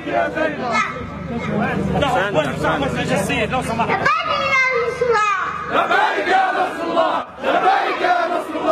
يا زينب. لا مسج السيد لو سمحت. لبيك يا رسول الله. لبيك يا رسول الله. لبيك يا رسول الله.